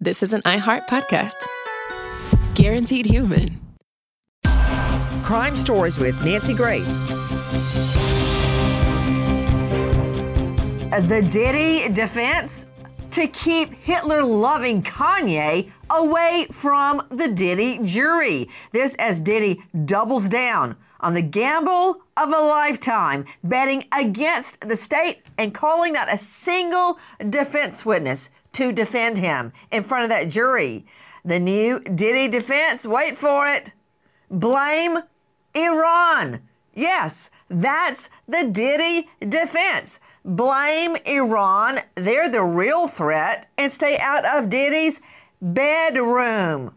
this is an iHeart podcast. Guaranteed human. Crime Stories with Nancy Grace. The Diddy defense to keep Hitler-loving Kanye away from the Diddy jury. This as Diddy doubles down on the gamble of a lifetime, betting against the state and calling not a single defense witness to defend him in front of that jury. The new Diddy defense, wait for it, blame Iran. Yes, that's the Diddy defense. Blame Iran. They're the real threat and stay out of Diddy's bedroom.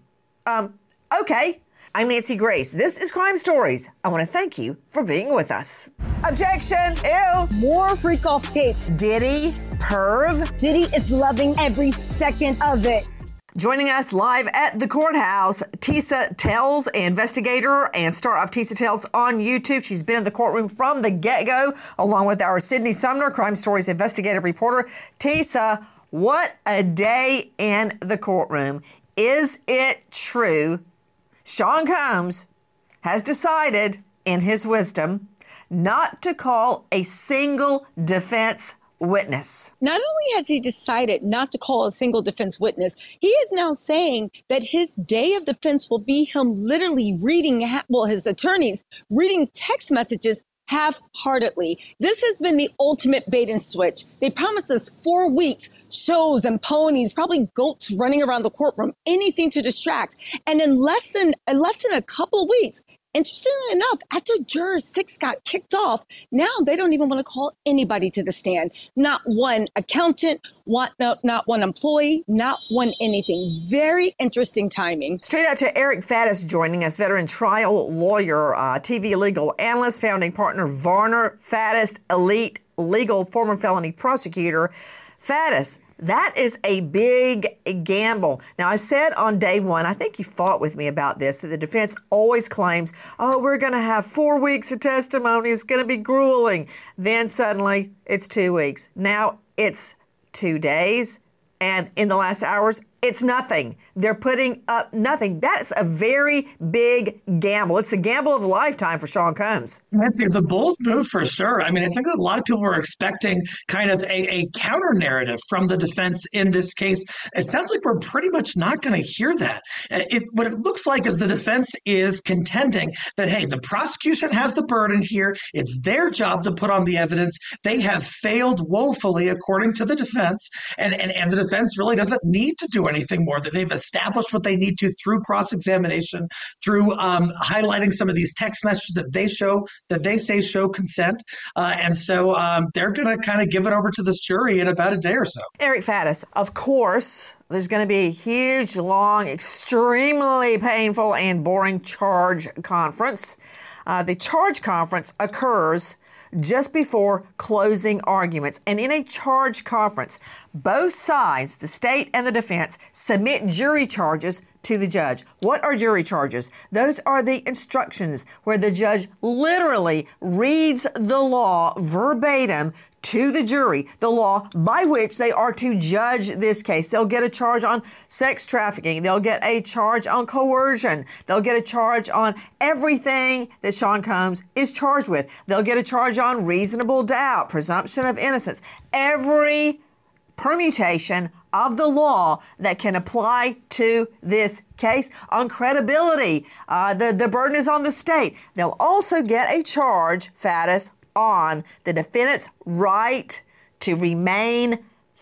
Okay. I'm Nancy Grace. This is Crime Stories. I want to thank you for being with us. Objection! Ew! More freak-off tapes. Diddy, perv. Diddy is loving every second of it. Joining us live at the courthouse, Tisa Tells, investigator and star of Tisa Tells on YouTube. She's been in the courtroom from the get-go, along with our Sydney Sumner, Crime Stories investigative reporter. Tisa, what a day in the courtroom. Is it true Sean Combs has decided, in his wisdom, not to call a single defense witness? Not only has he decided not to call a single defense witness, he is now saying that his day of defense will be him literally reading, his attorneys reading text messages half-heartedly. This has been the ultimate bait and switch. They promised us 4 weeks, shows and ponies, probably goats running around the courtroom, anything to distract. And in less than a couple of weeks, interestingly enough, after Juror 6 got kicked off, now they don't even want to call anybody to the stand. Not one accountant, not one employee, not one anything. Very interesting timing. Straight out to Eric Faddis joining us, veteran trial lawyer, TV legal analyst, founding partner Varner Faddis, elite legal, former felony prosecutor. Faddis, that is a big gamble. Now, I said on day one, I think you fought with me about this, that the defense always claims, we're going to have 4 weeks of testimony. It's going to be grueling. Then suddenly it's 2 weeks. Now it's 2 days. And in the last hours, it's nothing. They're putting up nothing. That's a very big gamble. It's a gamble of a lifetime for Sean Combs. Nancy, it's a bold move for sure. I mean, I think a lot of people were expecting kind of a counter narrative from the defense in this case. It sounds like we're pretty much not going to hear that. What it looks like is the defense is contending that, hey, the prosecution has the burden here. It's their job to put on the evidence. They have failed woefully, according to the defense, and the defense really doesn't need to do anything more, that they've established what they need to through cross-examination, through highlighting some of these text messages that they say show consent. And so they're going to kind of give it over to this jury in about a day or so. Eric Faddis, of course, there's going to be a huge, long, extremely painful and boring charge conference. The charge conference occurs just before closing arguments. And in a charge conference, both sides, the state and the defense, submit jury charges to the judge. What are jury charges? Those are the instructions where the judge literally reads the law verbatim to the jury, the law by which they are to judge this case. They'll get a charge on sex trafficking. They'll get a charge on coercion. They'll get a charge on everything that Sean Combs is charged with. They'll get a charge on reasonable doubt, presumption of innocence, every permutation of the law that can apply to this case. On credibility, the burden is on the state. They'll also get a charge, Faddis, on the defendant's right to remain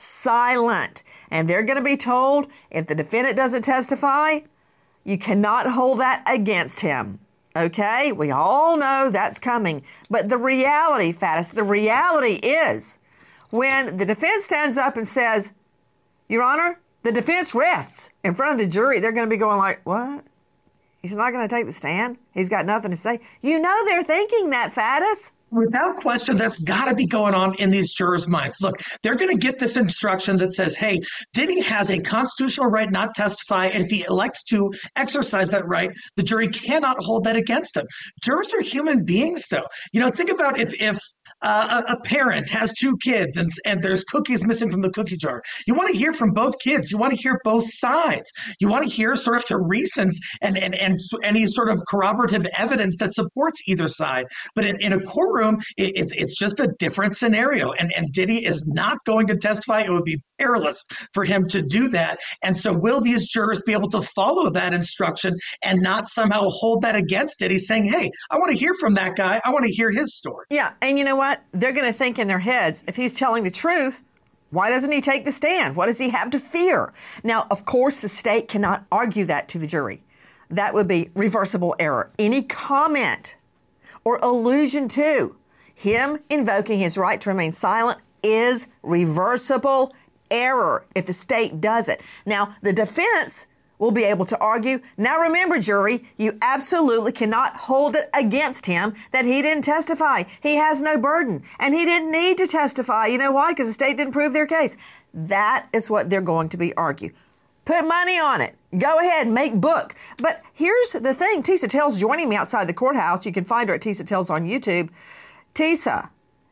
silent. And they're going to be told, if the defendant doesn't testify, you cannot hold that against him. Okay? We all know that's coming. But the reality, Faddis, the reality is when the defense stands up and says, Your Honor, the defense rests in front of the jury, they're going to be going like, what? He's not going to take the stand? He's got nothing to say? You know they're thinking that, Faddis. Without question, that's got to be going on in these jurors' minds. Look, they're going to get this instruction that says, hey, Diddy has a constitutional right not to testify. And if he elects to exercise that right, the jury cannot hold that against him. Jurors are human beings, though. Think about if a parent has two kids and there's cookies missing from the cookie jar. You want to hear from both kids. You want to hear both sides. You want to hear sort of the reasons and any sort of corroborative evidence that supports either side. But in a courtroom, it's just a different scenario. And Diddy is not going to testify. It would be perilous for him to do that. And so will these jurors be able to follow that instruction and not somehow hold that against Diddy, saying, hey, I want to hear from that guy. I want to hear his story. Yeah. And you know what? They're going to think in their heads, if he's telling the truth, why doesn't he take the stand? What does he have to fear? Now, of course, the state cannot argue that to the jury. That would be reversible error. Any comment or allusion to him invoking his right to remain silent is reversible error if the state does it. Now, the defense will be able to argue, now remember, jury, you absolutely cannot hold it against him that he didn't testify. He has no burden, and he didn't need to testify. You know why? Because the state didn't prove their case. That is what they're going to be argued. Put money on it. Go ahead, make book. But here's the thing. Tisa Tells joining me outside the courthouse. You can find her at Tisa Tells on YouTube. Tisa,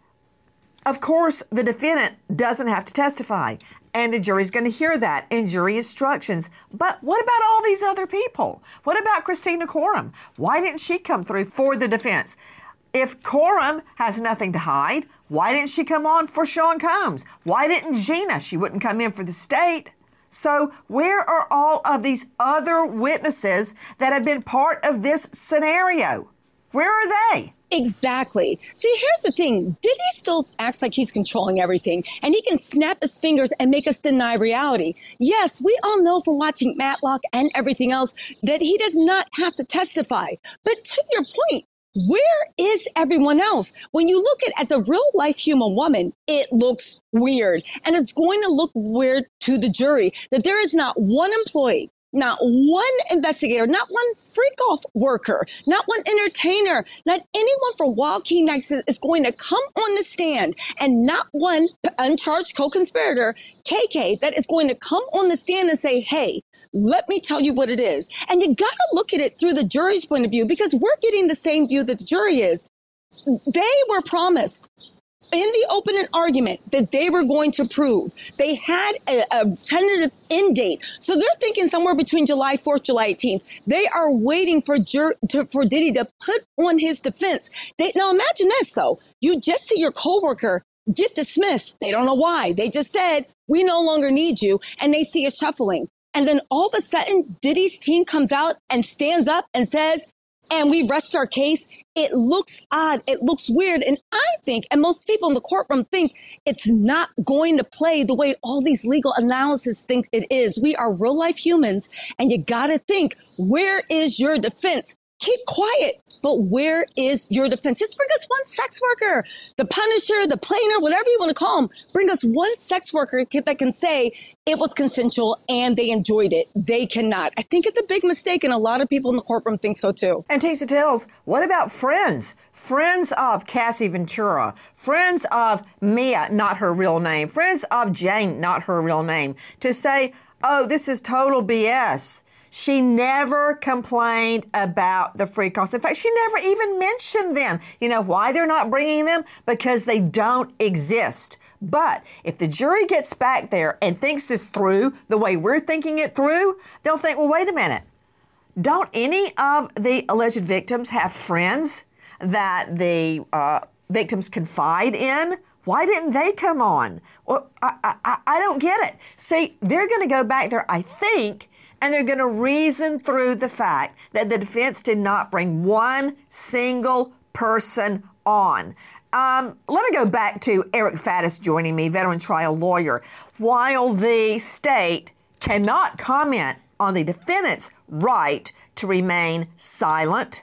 of course, the defendant doesn't have to testify, and the jury's going to hear that in jury instructions. But what about all these other people? What about Christina Coram? Why didn't she come through for the defense? If Coram has nothing to hide, why didn't she come on for Sean Combs? Why didn't Gina? She wouldn't come in for the state. So where are all of these other witnesses that have been part of this scenario? Where are they? Exactly. See, here's the thing. Diddy still acts like he's controlling everything, and he can snap his fingers and make us deny reality. Yes, we all know from watching Matlock and everything else that he does not have to testify. But to your point, where is everyone else? When you look at as a real life human woman, it looks weird. And it's going to look weird to the jury that there is not one employee, not one investigator, not one freak-off worker, not one entertainer, not anyone from Wild King Nights is going to come on the stand, and not one uncharged co-conspirator, KK, that is going to come on the stand and say, hey, let me tell you what it is. And you got to look at it through the jury's point of view, because we're getting the same view that the jury is. They were promised in the opening argument that they were going to prove. They had a tentative end date. So they're thinking somewhere between July 4th, July 18th. They are waiting for Diddy to put on his defense. Now imagine this, though. You just see your coworker get dismissed. They don't know why. They just said, we no longer need you. And they see a shuffling. And then all of a sudden, Diddy's team comes out and stands up and says, and we rest our case. It looks odd. It looks weird. And I think, and most people in the courtroom think, it's not going to play the way all these legal analysis think it is. We are real life humans, and you got to think, where is your defense? Keep quiet, but where is your defense? Just bring us one sex worker, the punisher, the plainer, whatever you want to call them. Bring us one sex worker that can say it was consensual and they enjoyed it. They cannot. I think it's a big mistake, and a lot of people in the courtroom think so too. And Tisa Tells, what about friends? Friends of Cassie Ventura, friends of Mia, not her real name, friends of Jane, not her real name, to say, oh, this is total BS. She never complained about the free costs. In fact, she never even mentioned them. You know why they're not bringing them? Because they don't exist. But if the jury gets back there and thinks this through the way we're thinking it through, they'll think, well, wait a minute. Don't any of the alleged victims have friends that the victims confide in? Why didn't they come on? Well, I don't get it. See, they're going to go back there, I think, and they're going to reason through the fact that the defense did not bring one single person on. Let me go back to Eric Faddis joining me, veteran trial lawyer. While the state cannot comment on the defendant's right to remain silent,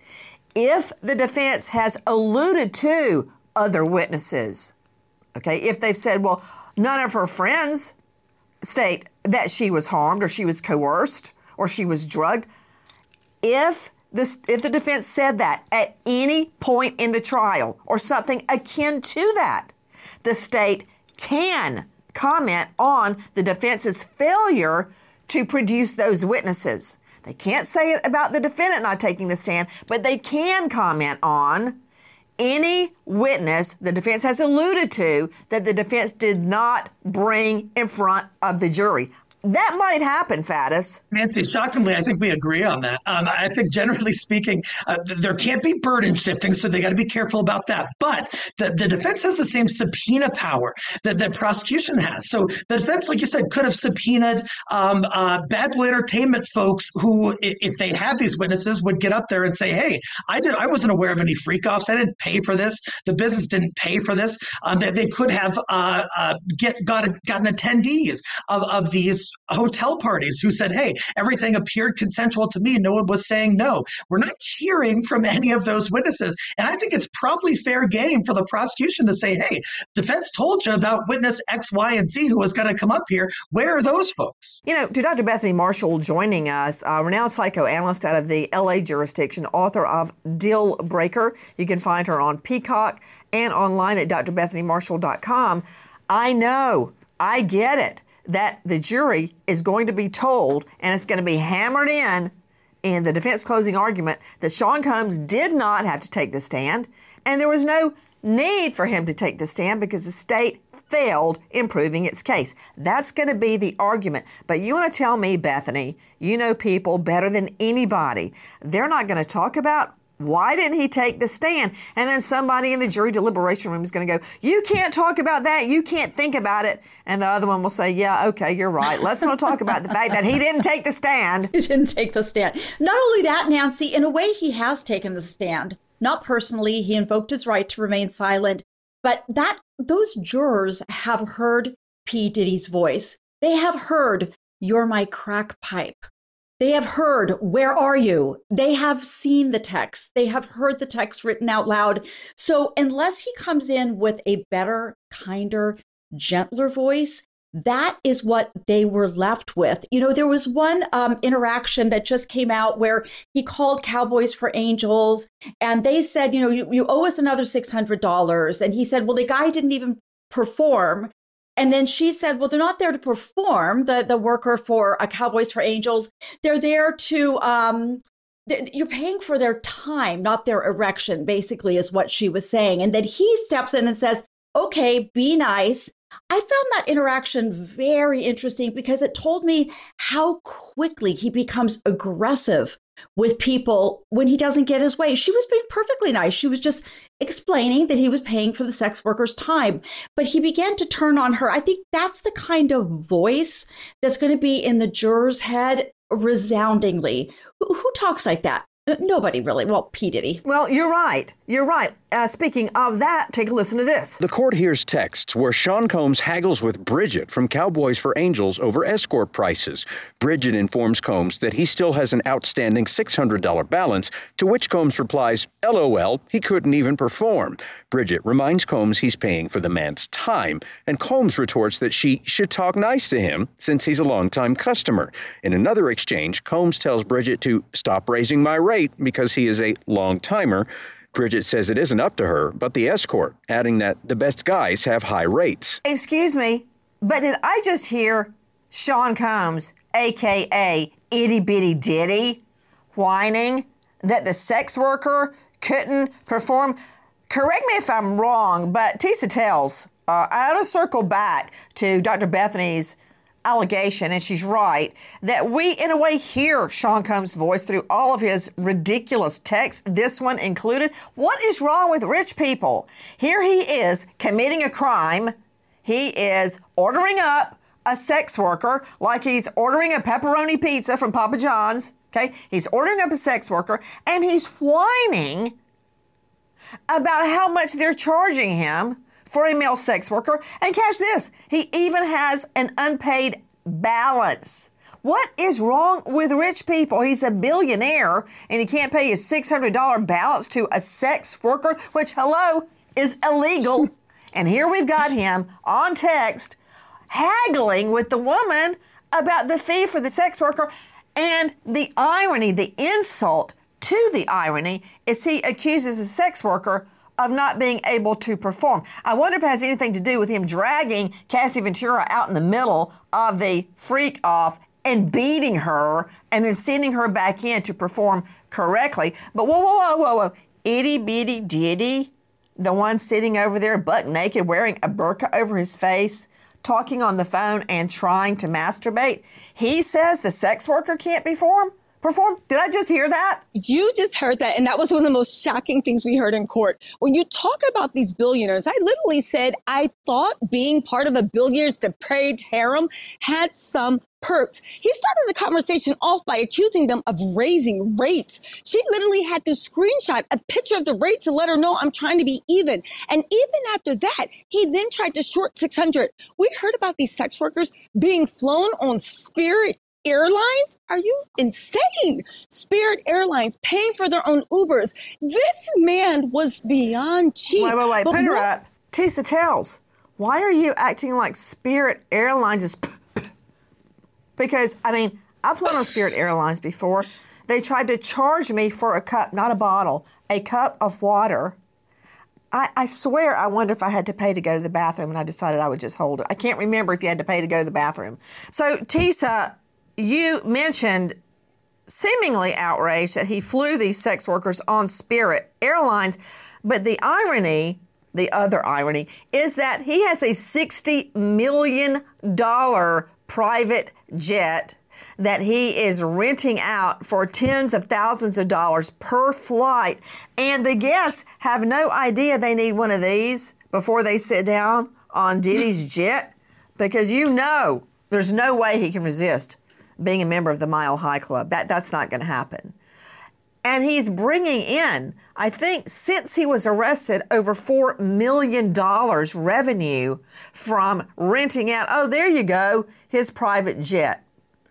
if the defense has alluded to other witnesses, okay, if they've said, well, none of her friends state that she was harmed or she was coerced or she was drugged, if if the defense said that at any point in the trial or something akin to that, the state can comment on the defense's failure to produce those witnesses. They can't say it about the defendant not taking the stand, but they can comment on any witness the defense has alluded to that the defense did not bring in front of the jury. That might happen, Faddis. Nancy, shockingly, I think we agree on that. I think generally speaking, there can't be burden shifting, so they got to be careful about that. But the defense has the same subpoena power that the prosecution has. So the defense, like you said, could have subpoenaed Bad Boy Entertainment folks who, if they had these witnesses, would get up there and say, hey, I wasn't aware of any freak-offs. I didn't pay for this. The business didn't pay for this. They could have gotten attendees of these hotel parties who said, hey, everything appeared consensual to me. No one was saying no. We're not hearing from any of those witnesses. And I think it's probably fair game for the prosecution to say, hey, defense told you about witness X, Y, and Z who was going to come up here. Where are those folks? You know, to Dr. Bethany Marshall joining us, renowned psychoanalyst out of the LA jurisdiction, author of Deal Breaker. You can find her on Peacock and online at drbethanymarshall.com. I know, I get it, that the jury is going to be told, and it's going to be hammered in the defense closing argument, that Sean Combs did not have to take the stand, and there was no need for him to take the stand because the state failed in proving its case. That's going to be the argument. But you want to tell me, Bethany, you know people better than anybody. They're not going to talk about why didn't he take the stand? And then somebody in the jury deliberation room is going to go, you can't talk about that. You can't think about it. And the other one will say, yeah, okay, you're right. Let's not talk about the fact that he didn't take the stand. He didn't take the stand. Not only that, Nancy, in a way, he has taken the stand. Not personally. He invoked his right to remain silent. But those jurors have heard P. Diddy's voice. They have heard, you're my crack pipe. They have heard, where are you? They have seen the text. They have heard the text written out loud. So unless he comes in with a better, kinder, gentler voice, that is what they were left with. You know, there was one interaction that just came out where he called Cowboys for Angels and they said, you know, you owe us another $600. And he said, well, the guy didn't even perform. And then she said, well, they're not there to perform, the worker for Cowboys for Angels. They're there to, you're paying for their time, not their erection, basically, is what she was saying. And then he steps in and says, okay, be nice. I found that interaction very interesting because it told me how quickly he becomes aggressive with people when he doesn't get his way. She was being perfectly nice. She was just explaining that he was paying for the sex worker's time, but he began to turn on her. I think that's the kind of voice that's going to be in the juror's head resoundingly. Who talks like that? Nobody really. Well, P. Diddy. Well, you're right. You're right. Speaking of that, take a listen to this. The court hears texts where Sean Combs haggles with Bridget from Cowboys for Angels over escort prices. Bridget informs Combs that he still has an outstanding $600 balance, to which Combs replies, LOL, he couldn't even perform. Bridget reminds Combs he's paying for the man's time, and Combs retorts that she should talk nice to him since he's a longtime customer. In another exchange, Combs tells Bridget to stop raising my rate because he is a long-timer. Bridget says it isn't up to her, but the escort, adding that the best guys have high rates. Excuse me, but did I just hear Sean Combs, a.k.a. Itty Bitty Diddy, whining that the sex worker couldn't perform? Correct me if I'm wrong, but Tisa tells, I want to circle back to Dr. Bethany's allegation, and she's right, that we in a way hear Sean Combs' voice through all of his ridiculous texts, this one included. What is wrong with rich people? Here he is committing a crime. He is ordering up a sex worker like he's ordering a pepperoni pizza from Papa John's. Okay, he's ordering up a sex worker and he's whining about how much they're charging him for a male sex worker. And catch this, he even has an unpaid balance. What is wrong with rich people? He's a billionaire and he can't pay his $600 balance to a sex worker, which, hello, is illegal. And here we've got him on text haggling with the woman about the fee for the sex worker. And the irony, the insult to the irony is he accuses a sex worker of not being able to perform. I wonder if it has anything to do with him dragging Cassie Ventura out in the middle of the freak off and beating her and then sending her back in to perform correctly. But whoa. Itty bitty Diddy, the one sitting over there butt naked wearing a burqa over his face, talking on the phone and trying to masturbate. He says the sex worker can't perform? Did I just hear that? You just heard that, and that was one of the most shocking things we heard in court. When you talk about these billionaires, I literally said I thought being part of a billionaire's depraved harem had some perks. He started the conversation off by accusing them of raising rates. She literally had to screenshot a picture of the rates to let her know I'm trying to be even. And even after that, he then tried to short 600. We heard about these sex workers being flown on Spirit Airlines? Are you insane? Spirit Airlines paying for their own Ubers. This man was beyond cheap. Wait. Put it right. Tisa Tells, why are you acting like Spirit Airlines is... Because, I've flown on Spirit Airlines before. They tried to charge me for a cup, not a bottle, a cup of water. I swear I wonder if I had to pay to go to the bathroom, and I decided I would just hold it. I can't remember if you had to pay to go to the bathroom. So, Tisa, you mentioned seemingly outraged that he flew these sex workers on Spirit Airlines, but the other irony, is that he has a $60 million private jet that he is renting out for tens of thousands of dollars per flight, and the guests have no idea they need one of these before they sit down on Diddy's jet, because there's no way he can resist being a member of the Mile High Club. That's not going to happen. And he's bringing in, I think, since he was arrested, over $4 million revenue from renting out, there you go, his private jet.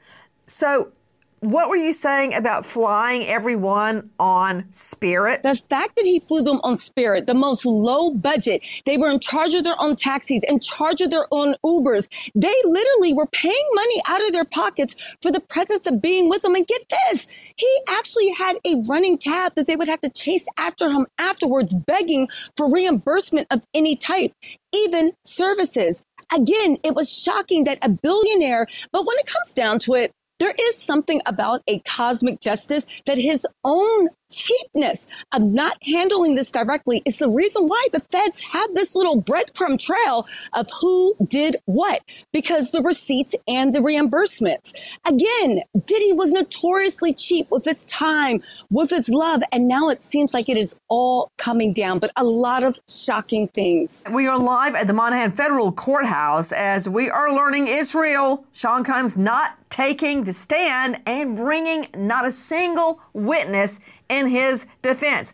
So what were you saying about flying everyone on Spirit? The fact that he flew them on Spirit, the most low budget, they were in charge of their own taxis, in charge of their own Ubers. They literally were paying money out of their pockets for the presence of being with them. And get this, he actually had a running tab that they would have to chase after him afterwards, begging for reimbursement of any type, even services. Again, it was shocking that a billionaire, but when it comes down to it, there is something about a cosmic justice that his own cheapness of not handling this directly is the reason why the feds have this little breadcrumb trail of who did what, because the receipts and the reimbursements. Again, Diddy was notoriously cheap with his time, with his love, and now it seems like it is all coming down, but a lot of shocking things. We are live at the Monahan Federal Courthouse as we are learning it's real. Sean Combs not taking the stand and bringing not a single witness in his defense.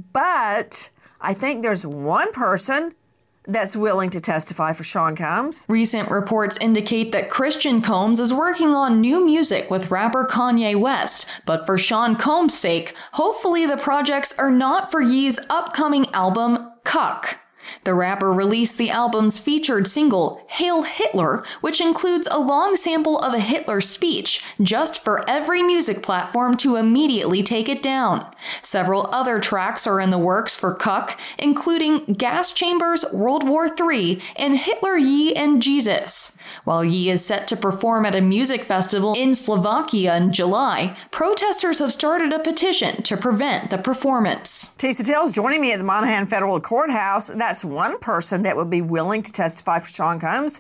But I think there's one person that's willing to testify for Sean Combs. Recent reports indicate that Christian Combs is working on new music with rapper Kanye West, but for Sean Combs' sake, hopefully the projects are not for Ye's upcoming album, Cuck. The rapper released the album's featured single, Hail Hitler, which includes a long sample of a Hitler speech, just for every music platform to immediately take it down. Several other tracks are in the works for Cuck, including Gas Chambers, World War III, and Hitler, Ye, and Jesus. While Ye is set to perform at a music festival in Slovakia in July, protesters have started a petition to prevent the performance. Tisa Tells joining me at the Monahan Federal Courthouse. That's one person that would be willing to testify for Sean Combs.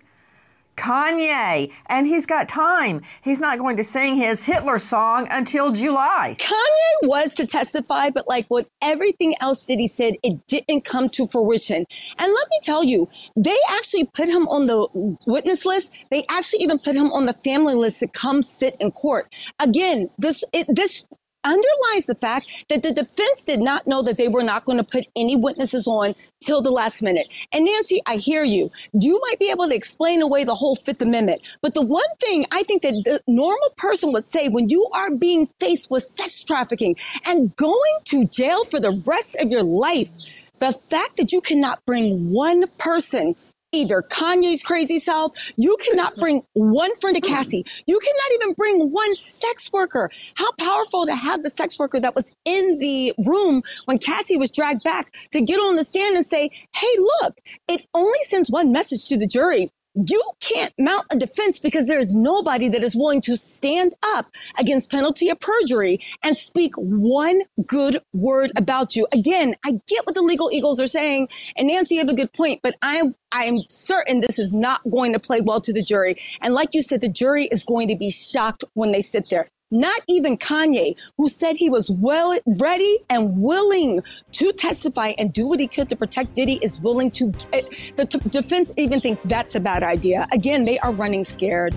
Kanye. And he's got time. He's not going to sing his Hitler song until July. Kanye was to testify, but like with everything else that he said, it didn't come to fruition. And let me tell you, they actually put him on the witness list. They actually even put him on the family list to come sit in court. Again, this underlies the fact that the defense did not know that they were not going to put any witnesses on till the last minute. And Nancy, I hear you. You might be able to explain away the whole Fifth Amendment. But the one thing I think that the normal person would say when you are being faced with sex trafficking and going to jail for the rest of your life, the fact that you cannot bring one person either Kanye's crazy self. You cannot bring one friend of Cassie. You cannot even bring one sex worker. How powerful to have the sex worker that was in the room when Cassie was dragged back to get on the stand and say, hey, look, it only sends one message to the jury. You can't mount a defense because there is nobody that is willing to stand up against penalty of perjury and speak one good word about you. Again, I get what the legal eagles are saying, and Nancy, you have a good point, but I am certain this is not going to play well to the jury. And like you said, the jury is going to be shocked when they sit there. Not even Kanye, who said he was ready and willing to testify and do what he could to protect Diddy, is willing to. The defense even thinks that's a bad idea. Again, they are running scared.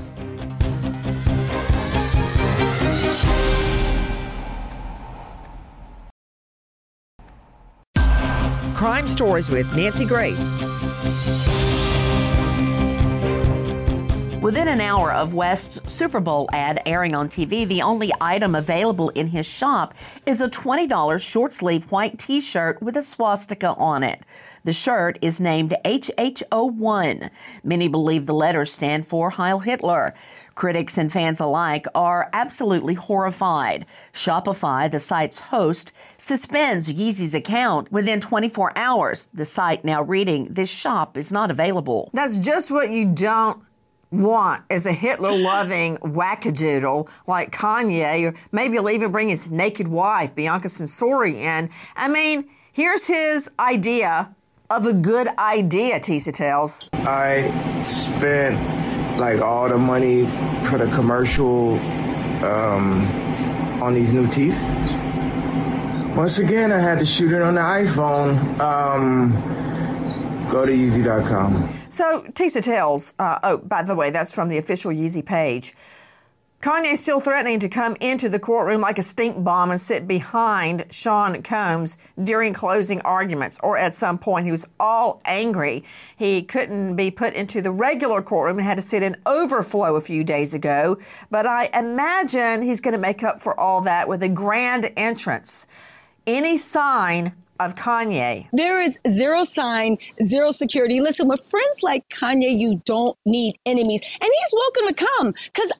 Crime Stories with Nancy Grace. Within an hour of West's Super Bowl ad airing on TV, the only item available in his shop is a $20 short-sleeve white T-shirt with a swastika on it. The shirt is named HHO1. Many believe the letters stand for Heil Hitler. Critics and fans alike are absolutely horrified. Shopify, the site's host, suspends Yeezy's account within 24 hours. The site now reading, this shop is not available. That's just what you don't want as a Hitler-loving wackadoodle like Kanye, or maybe he'll even bring his naked wife, Bianca Censori, in. I mean, here's his idea of a good idea, Tisa tells. I spent like all the money for the commercial on these new teeth. Once again, I had to shoot it on the iPhone. Go to Yeezy.com. So, Tisa tells, by the way, that's from the official Yeezy page. Kanye's still threatening to come into the courtroom like a stink bomb and sit behind Sean Combs during closing arguments, or at some point he was all angry. He couldn't be put into the regular courtroom and had to sit in overflow a few days ago. But I imagine he's going to make up for all that with a grand entrance. Any sign of Kanye? There is zero sign, zero security. Listen, with friends like Kanye, you don't need enemies. And he's welcome to come, because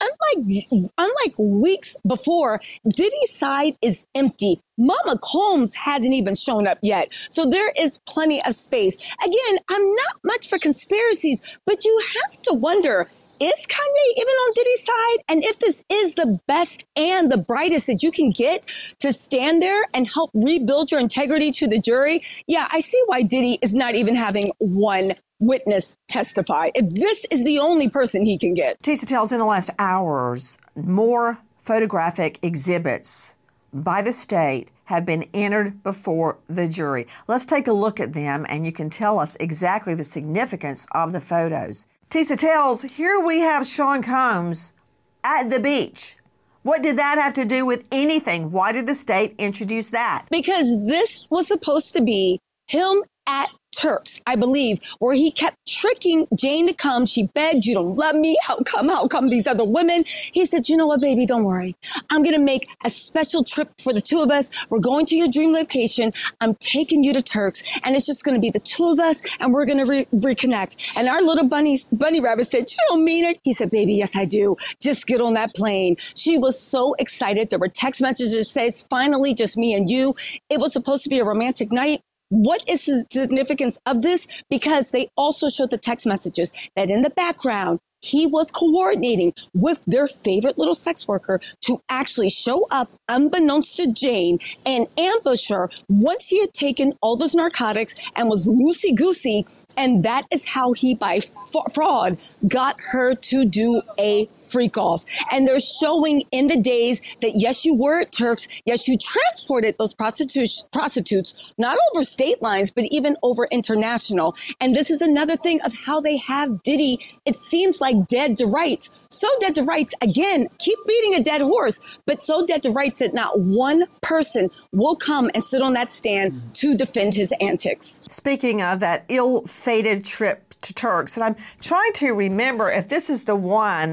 unlike weeks before, Diddy's side is empty. Mama Combs hasn't even shown up yet. So there is plenty of space. Again, I'm not much for conspiracies, but you have to wonder, is Kanye even on Diddy's side? And if this is the best and the brightest that you can get to stand there and help rebuild your integrity to the jury, yeah, I see why Diddy is not even having one witness testify, if this is the only person he can get. Tisa tells, in the last hours, more photographic exhibits by the state have been entered before the jury. Let's take a look at them, and you can tell us exactly the significance of the photos. Tisa tells, here we have Sean Combs at the beach. What did that have to do with anything? Why did the state introduce that? Because this was supposed to be him at Turks, I believe, where he kept tricking Jane to come. She begged, you don't love me. How come these other women? He said, you know what, baby, don't worry. I'm going to make a special trip for the two of us. We're going to your dream location. I'm taking you to Turks, and it's just going to be the two of us, and we're going to reconnect. And our little bunny rabbit said, you don't mean it. He said, baby, yes, I do. Just get on that plane. She was so excited. There were text messages that said, it's finally just me and you. It was supposed to be a romantic night. What is the significance of this? Because they also showed the text messages that in the background, he was coordinating with their favorite little sex worker to actually show up unbeknownst to Jane and ambush her once he had taken all those narcotics and was loosey-goosey. And that is how he, by fraud, got her to do a freak off. And they're showing in the days that, yes, you were at Turks. Yes, you transported those prostitutes, not over state lines, but even over international. And this is another thing of how they have Diddy, it seems like dead to rights. So dead to rights, again, keep beating a dead horse, but so dead to rights that not one person will come and sit on that stand to defend his antics. Speaking of that ill-fated trip to Turks, and I'm trying to remember if this is the one,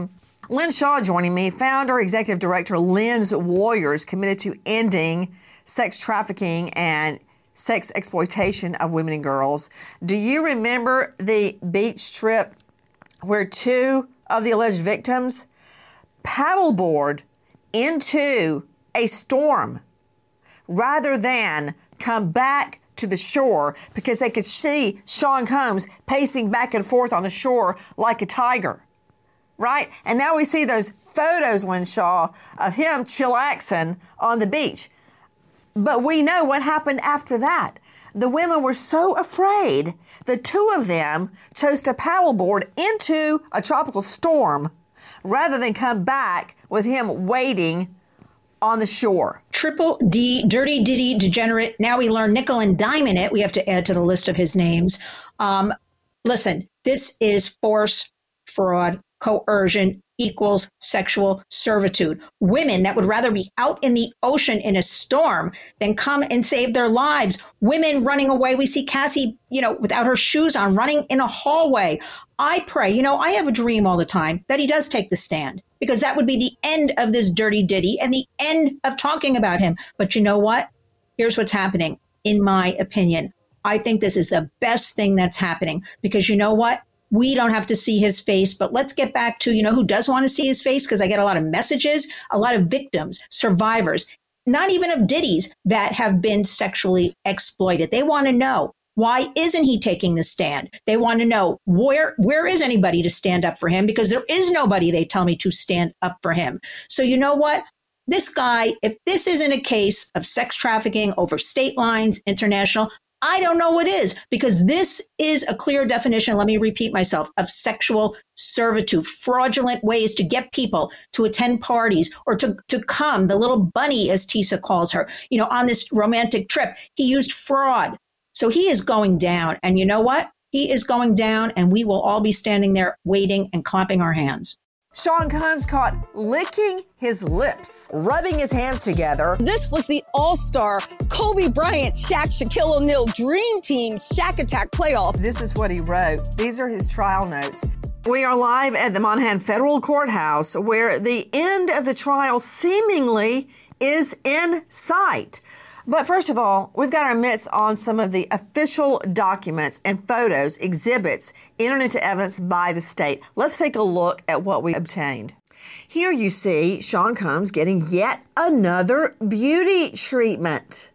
Lynn Shaw joining me, founder, executive director, Lynn's Warriors, committed to ending sex trafficking and sex exploitation of women and girls. Do you remember the beach trip where 2 of the alleged victims paddleboard into a storm rather than come back to the shore because they could see Sean Combs pacing back and forth on the shore like a tiger? Right? And now we see those photos, Lynn Shaw, of him chillaxing on the beach. But we know what happened after that. The women were so afraid, the 2 of them chose to paddleboard into a tropical storm rather than come back with him waiting on the shore. Triple D, Dirty Diddy, Degenerate. Now we learn nickel and dime in it. We have to add to the list of his names. Listen, this is force, fraud, coercion equals sexual servitude. Women that would rather be out in the ocean in a storm than come and save their lives. Women running away. We see Cassie, without her shoes on, running in a hallway. I pray, I have a dream all the time that he does take the stand, because that would be the end of this Dirty Diddy and the end of talking about him. But you know what? Here's what's happening, in my opinion. I think this is the best thing that's happening, because you know what? We don't have to see his face, but let's get back to, who does want to see his face? Because I get a lot of messages, a lot of victims, survivors, not even of Diddy's, that have been sexually exploited. They want to know, why isn't he taking the stand? They want to know, where is anybody to stand up for him? Because there is nobody, they tell me, to stand up for him. So you know what? This guy, if this isn't a case of sex trafficking over state lines, international, I don't know what is, because this is a clear definition, let me repeat myself, of sexual servitude, fraudulent ways to get people to attend parties or to come, the little bunny, as Tisa calls her, on this romantic trip. He used fraud. So he is going down. And you know what? He is going down, and we will all be standing there waiting and clapping our hands. Sean Combs caught licking his lips, rubbing his hands together. This was the all-star Kobe Bryant, Shaq, Shaquille O'Neal Dream Team Shaq Attack playoff. This is what he wrote. These are his trial notes. We are live at the Monahan Federal Courthouse, where the end of the trial seemingly is in sight. But first of all, we've got our mitts on some of the official documents and photos, exhibits entered into evidence by the state. Let's take a look at what we obtained. Here you see Sean Combs getting yet another beauty treatment.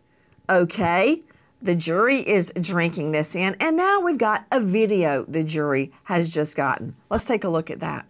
Okay, the jury is drinking this in, and now we've got a video the jury has just gotten. Let's take a look at that.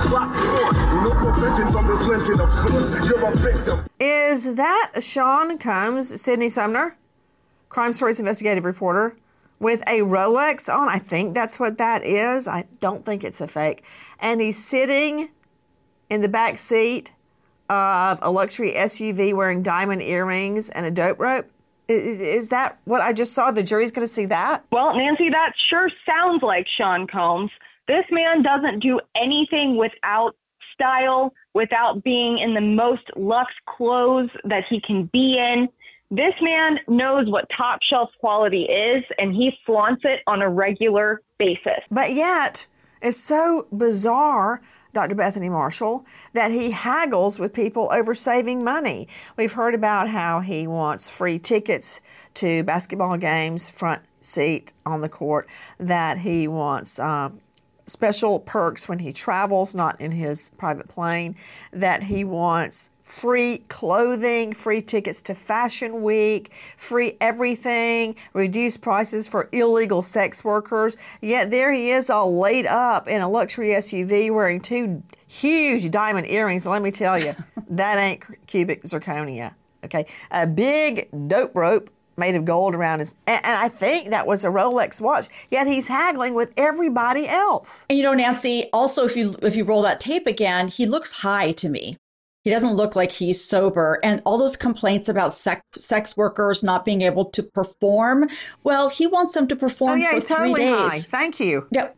Is that Sean Combs, Sydney Sumner, Crime Stories investigative reporter, with a Rolex on? I think that's what that is. I don't think it's a fake. And he's sitting in the back seat of a luxury SUV wearing diamond earrings and a dope rope. Is that what I just saw? The jury's going to see that? Well, Nancy, that sure sounds like Sean Combs. This man doesn't do anything without style, without being in the most luxe clothes that he can be in. This man knows what top shelf quality is, and he flaunts it on a regular basis. But yet, it's so bizarre, Dr. Bethany Marshall, that he haggles with people over saving money. We've heard about how he wants free tickets to basketball games, front seat on the court, that he wants special perks when he travels, not in his private plane, that he wants free clothing, free tickets to Fashion Week, free everything, reduced prices for illegal sex workers. Yet there he is all laid up in a luxury SUV wearing 2 huge diamond earrings. Let me tell you, that ain't cubic zirconia. Okay, a big dope rope made of gold around his, and I think that was a Rolex watch. Yet he's haggling with everybody else. And Nancy, also if you roll that tape again, he looks high to me. He doesn't look like he's sober. And all those complaints about sex workers not being able to perform, well, he wants them to perform for he's 3 totally days. high. Thank you. Yeah.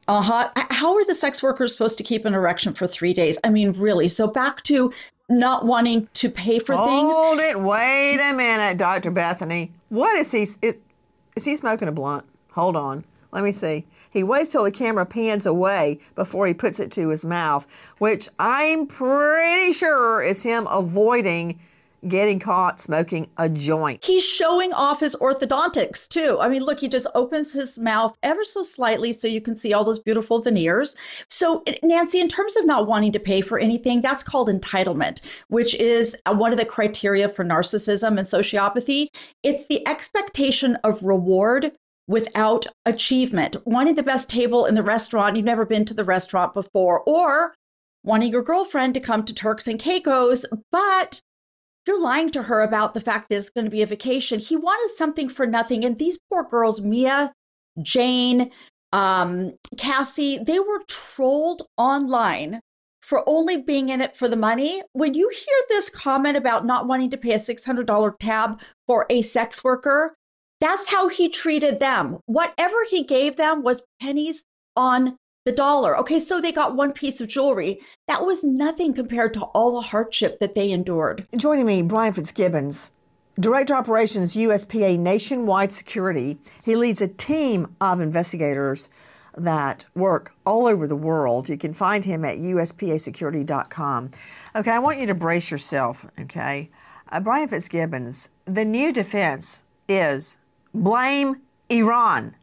How are the sex workers supposed to keep an erection for 3 days? I mean, really. So back to not wanting to pay for things. Hold it. Wait a minute, Dr. Bethany. What is he? Is he smoking a blunt? Hold on. Let me see. He waits till the camera pans away before he puts it to his mouth, which I'm pretty sure is him avoiding getting caught smoking a joint. He's showing off his orthodontics too. I mean, look, he just opens his mouth ever so slightly so you can see all those beautiful veneers. So, Nancy, in terms of not wanting to pay for anything, that's called entitlement, which is one of the criteria for narcissism and sociopathy. It's the expectation of reward without achievement. Wanting the best table in the restaurant, you've never been to the restaurant before, or wanting your girlfriend to come to Turks and Caicos, but you're lying to her about the fact that it's going to be a vacation. He wanted something for nothing. And these poor girls, Mia, Jane, Cassie, they were trolled online for only being in it for the money. When you hear this comment about not wanting to pay a $600 tab for a sex worker, that's how he treated them. Whatever he gave them was pennies on the dollar. Okay, so they got one piece of jewelry. That was nothing compared to all the hardship that they endured. Joining me, Brian Fitzgibbons, Director Operations, USPA Nationwide Security. He leads a team of investigators that work all over the world. You can find him at uspasecurity.com. Okay, I want you to brace yourself, okay? Brian Fitzgibbons, the new defense is blame Iran.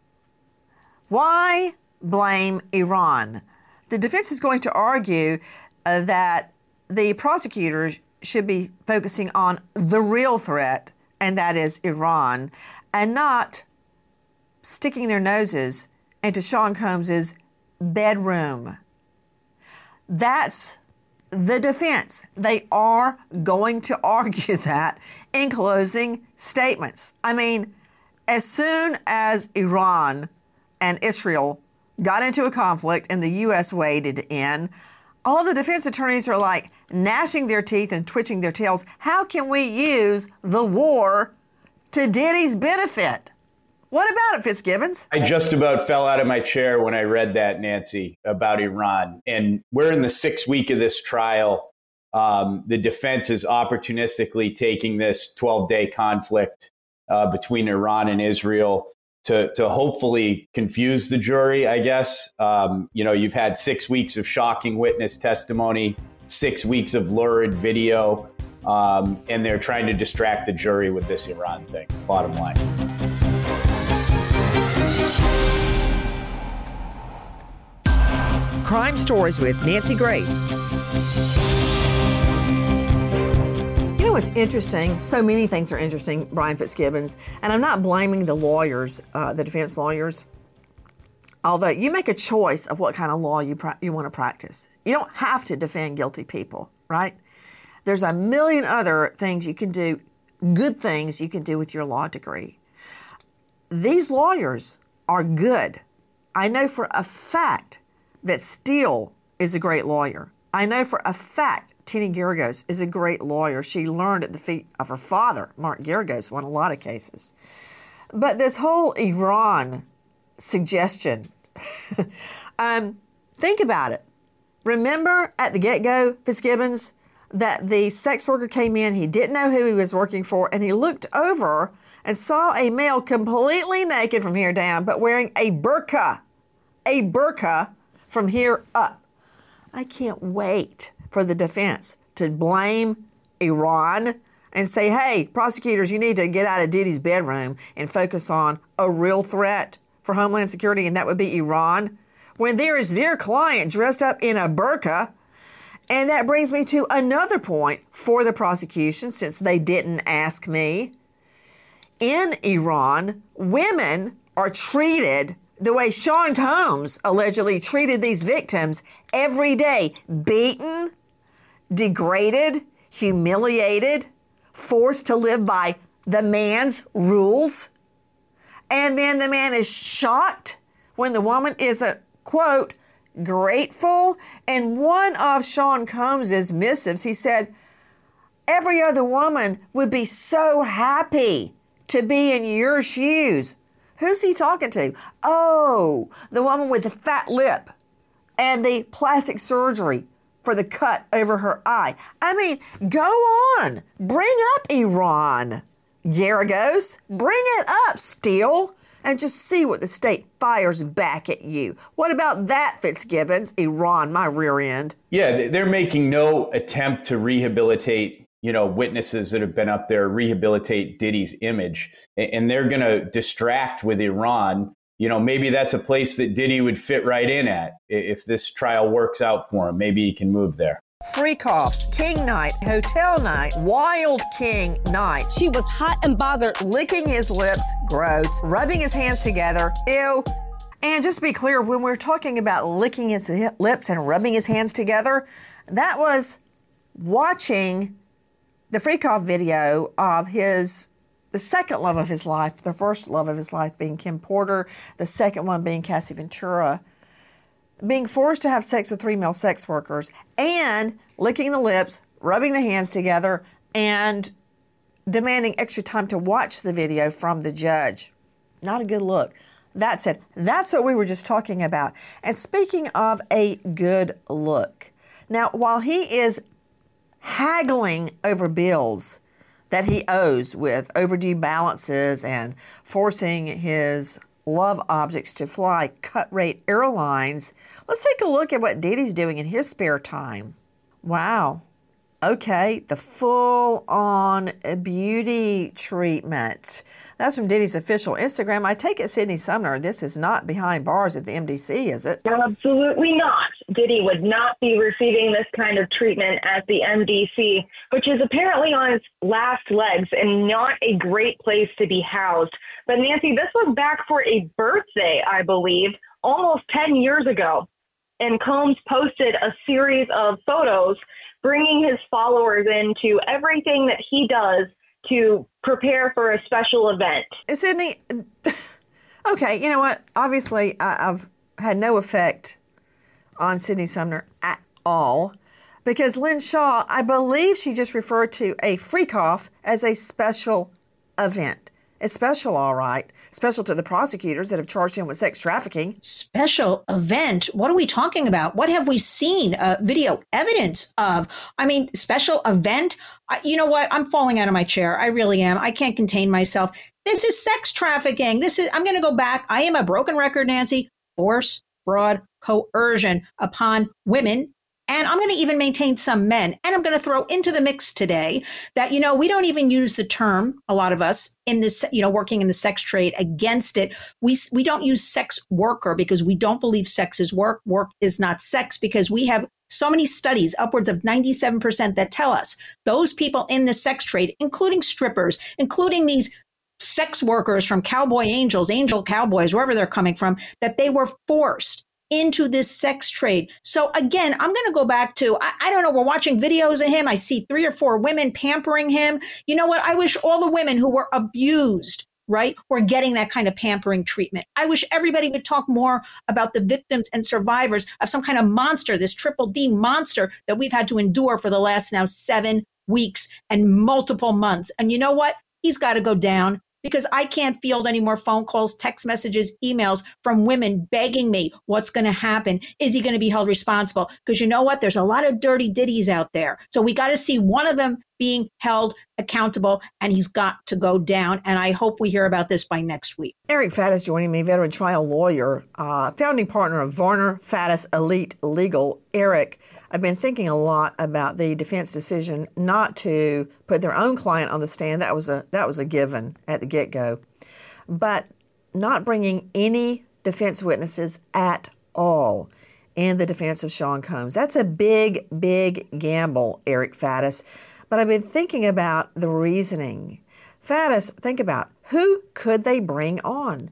Why blame Iran? The defense is going to argue that the prosecutors should be focusing on the real threat, and that is Iran, and not sticking their noses into Sean Combs's bedroom. That's the defense. They are going to argue that in closing statements. I mean, as soon as Iran and Israel got into a conflict and the U.S. waded in, all the defense attorneys are like gnashing their teeth and twitching their tails. How can we use the war to Diddy's benefit? What about it, Fitzgibbons? I just about fell out of my chair when I read that, Nancy, about Iran. And we're in the 6th week of this trial. The defense is opportunistically taking this 12-day conflict between Iran and Israel to hopefully confuse the jury, I guess. You've had 6 weeks of shocking witness testimony, 6 weeks of lurid video, and they're trying to distract the jury with this Iran thing, bottom line. Crime Stories with Nancy Grace. You know what's interesting? So many things are interesting, Brian Fitzgibbons, and I'm not blaming the lawyers, the defense lawyers, although you make a choice of what kind of law you want to practice. You don't have to defend guilty people, right? There's a million other things you can do, good things you can do with your law degree. These lawyers are good. I know for a fact that Steele is a great lawyer. I know for a fact Tina Geragos is a great lawyer. She learned at the feet of her father. Mark Geragos won a lot of cases. But this whole Iran suggestion, think about it. Remember at the get-go, Fitzgibbons, that the sex worker came in, he didn't know who he was working for, and he looked over and saw a male completely naked from here down, but wearing a burqa from here up. I can't wait for the defense to blame Iran and say, hey, prosecutors, you need to get out of Diddy's bedroom and focus on a real threat for Homeland Security, and that would be Iran, when there is their client dressed up in a burqa. And that brings me to another point for the prosecution, since they didn't ask me. In Iran, women are treated the way Sean Combs allegedly treated these victims every day. Beaten, degraded, humiliated, forced to live by the man's rules. And then the man is shocked when the woman isn't, quote, grateful. And one of Sean Combs's missives, he said, every other woman would be so happy to be in your shoes. Who's he talking to? Oh, the woman with the fat lip and the plastic surgery for the cut over her eye. I mean, go on. Bring up Iran, Geragos. Bring it up, Steele, and just see what the state fires back at you. What about that, Fitzgibbons? Iran, my rear end. Yeah, they're making no attempt to rehabilitate, witnesses that have been up there rehabilitate Diddy's image, and they're going to distract with Iran. Maybe that's a place that Diddy would fit right in at if this trial works out for him. Maybe he can move there. Freak-offs, king night, hotel night, wild king night. She was hot and bothered. Licking his lips, gross. Rubbing his hands together, ew. And just to be clear, when we're talking about licking his lips and rubbing his hands together, that was watching the freak-off video of the second love of his life, the first love of his life being Kim Porter, the second one being Cassie Ventura, being forced to have sex with 3 male sex workers, and licking the lips, rubbing the hands together, and demanding extra time to watch the video from the judge. Not a good look. That's it. That's what we were just talking about. And speaking of a good look, now, while he is haggling over bills that he owes with overdue balances and forcing his love objects to fly cut-rate airlines, let's take a look at what Diddy's doing in his spare time. Wow. Okay, the full-on beauty treatment. That's from Diddy's official Instagram. I take it, Sydney Sumner, this is not behind bars at the MDC, is it? Absolutely not. Diddy would not be receiving this kind of treatment at the MDC, which is apparently on its last legs and not a great place to be housed. But Nancy, this was back for a birthday, I believe, almost 10 years ago. And Combs posted a series of photos bringing his followers into everything that he does to prepare for a special event. Sydney, okay, you know what? Obviously, I've had no effect on Sydney Sumner at all, because Lynn Shaw, I believe she just referred to a freak-off as a special event. It's special, all right. Special to the prosecutors that have charged him with sex trafficking. Special event? What are we talking about? What have we seen video evidence of? I mean, special event? You know what? I'm falling out of my chair. I really am. I can't contain myself. This is sex trafficking. I'm going to go back. I am a broken record, Nancy. Force, fraud, coercion upon women. And I'm going to even maintain some men. And I'm going to throw into the mix today that, we don't even use the term, a lot of us in this, working in the sex trade against it. We don't use sex worker because we don't believe sex is work. Work is not sex, because we have so many studies, upwards of 97%, that tell us those people in the sex trade, including strippers, including these sex workers from Cowboy Angels, Angel Cowboys, wherever they're coming from, that they were forced into this sex trade. So again, I'm going to go back to, I don't know, we're watching videos of him. I see 3 or 4 women pampering him. You know what? I wish all the women who were abused, right, were getting that kind of pampering treatment. I wish everybody would talk more about the victims and survivors of some kind of monster, this Triple D monster that we've had to endure for the last now 7 weeks and multiple months. And you know what? He's got to go down, because I can't field any more phone calls, text messages, emails from women begging me what's going to happen. Is he going to be held responsible? Because you know what? There's a lot of dirty Diddies out there. So we got to see one of them being held accountable, and he's got to go down. And I hope we hear about this by next week. Eric Faddis joining me, veteran trial lawyer, founding partner of Varner Faddis Elite Legal. Eric, I've been thinking a lot about the defense decision not to put their own client on the stand. That was a given at the get-go. But not bringing any defense witnesses at all in the defense of Sean Combs. That's a big, big gamble, Eric Faddis. But I've been thinking about the reasoning. Faddis, think about, who could they bring on?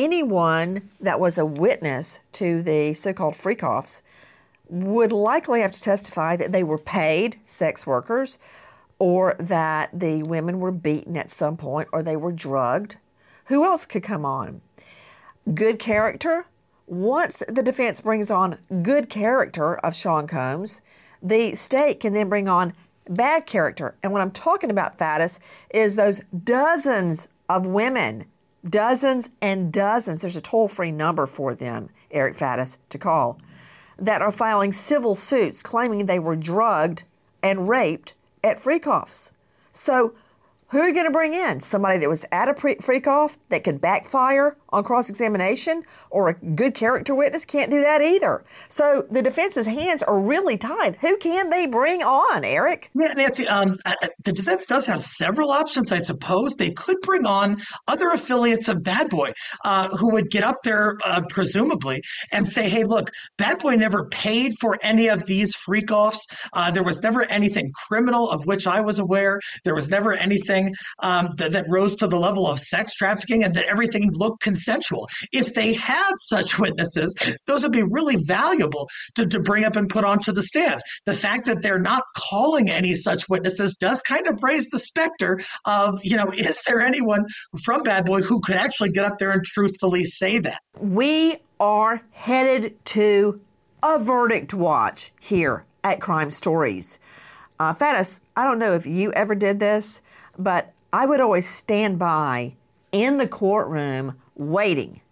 Anyone that was a witness to the so-called freak-offs would likely have to testify that they were paid sex workers, or that the women were beaten at some point, or they were drugged. Who else could come on? Good character. Once the defense brings on good character of Sean Combs, the state can then bring on bad character. And what I'm talking about, Faddis, is those dozens of women, dozens and dozens, there's a toll-free number for them, Eric Faddis, to call, that are filing civil suits claiming they were drugged and raped at freak-offs. So Who are you going to bring in? Somebody that was at a freak-off that could backfire on cross-examination, or a good character witness? Can't do that either. So the defense's hands are really tied. Who can they bring on, Eric? Yeah, Nancy, the defense does have several options, I suppose. They could bring on other affiliates of Bad Boy who would get up there, presumably, and say, hey, look, Bad Boy never paid for any of these freak-offs. There was never anything criminal of which I was aware. There was never anything that rose to the level of sex trafficking, and that everything looked consensual. If they had such witnesses, those would be really valuable to bring up and put onto the stand. The fact that they're not calling any such witnesses does kind of raise the specter of, is there anyone from Bad Boy who could actually get up there and truthfully say that? We are headed to a verdict watch here at Crime Stories. Fatis, I don't know if you ever did this, but I would always stand by in the courtroom waiting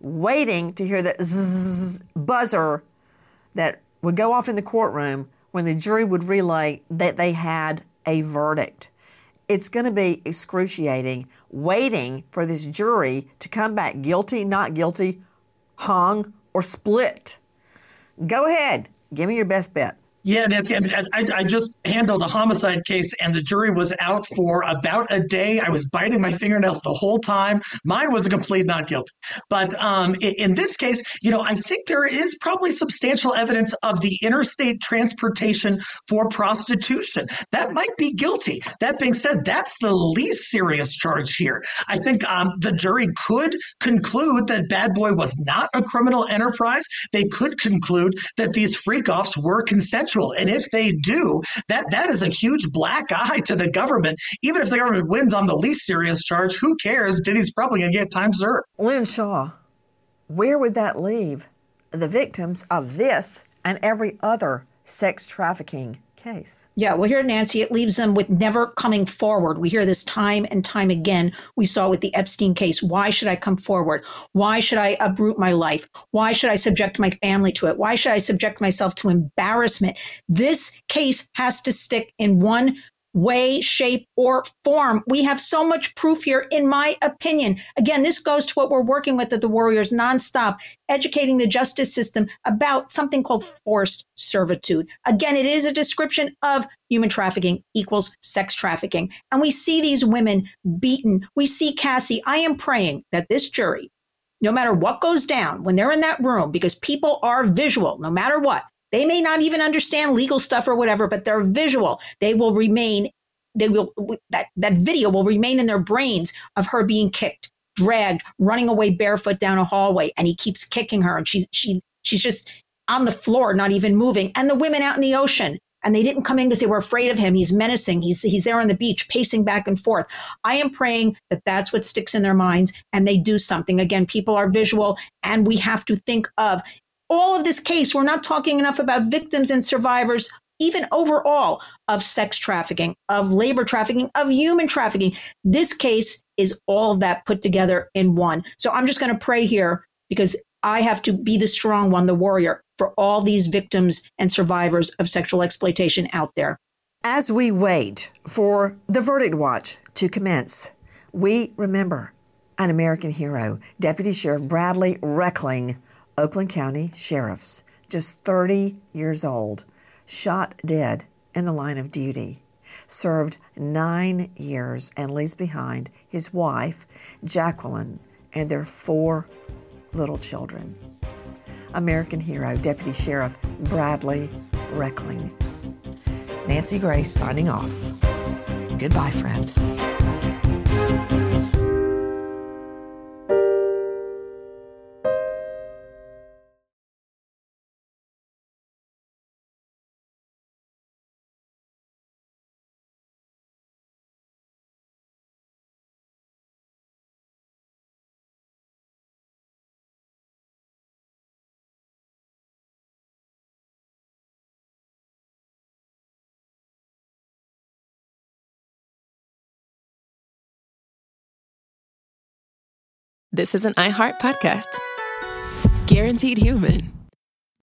to hear the zzz buzzer that would go off in the courtroom when the jury would relay that they had a verdict. It's going to be excruciating waiting for this jury to come back guilty, not guilty, hung, or split. Go ahead. Give me your best bet. Yeah, Nancy, I just handled a homicide case and the jury was out for about a day. I was biting my fingernails the whole time. Mine was a complete not guilty. But in this case, I think there is probably substantial evidence of the interstate transportation for prostitution. That might be guilty. That being said, that's the least serious charge here. I think the jury could conclude that Bad Boy was not a criminal enterprise. They could conclude that these freak-offs were consensual. And if they do, that is a huge black eye to the government. Even if the government wins on the least serious charge, who cares? Diddy's probably going to get time served. Lynn Shaw, where would that leave the victims of this and every other sex trafficking case? Yeah, well, here, Nancy, it leaves them with never coming forward. We hear this time and time again. We saw with the Epstein case. Why should I come forward? Why should I uproot my life? Why should I subject my family to it? Why should I subject myself to embarrassment? This case has to stick in one way, shape, or form. We have so much proof here, in my opinion. Again, this goes to what we're working with at the Warriors nonstop, educating the justice system about something called forced servitude. Again, it is a description of human trafficking equals sex trafficking. And we see these women beaten. We see Cassie. I am praying that this jury, no matter what goes down when they're in that room, because people are visual, no matter what, they may not even understand legal stuff or whatever, but they're visual. They will remain, that video will remain in their brains of her being kicked, dragged, running away barefoot down a hallway, and he keeps kicking her, and she's just on the floor, not even moving. And the women out in the ocean, and they didn't come in because they were afraid of him. He's menacing. He's there on the beach, pacing back and forth. I am praying that that's what sticks in their minds, and they do something. Again, people are visual, and we have to think of all of this case. We're not talking enough about victims and survivors, even overall, of sex trafficking, of labor trafficking, of human trafficking. This case is all of that put together in one. So I'm just going to pray here, because I have to be the strong one, the warrior, for all these victims and survivors of sexual exploitation out there. As we wait for the verdict watch to commence, we remember an American hero, Deputy Sheriff Bradley Reckling, Oakland County Sheriffs, just 30 years old, shot dead in the line of duty, served 9 years, and leaves behind his wife, Jacqueline, and their 4 little children. American hero, Deputy Sheriff Bradley Reckling. Nancy Grace signing off. Goodbye, friend. This is an iHeart podcast. Guaranteed Human.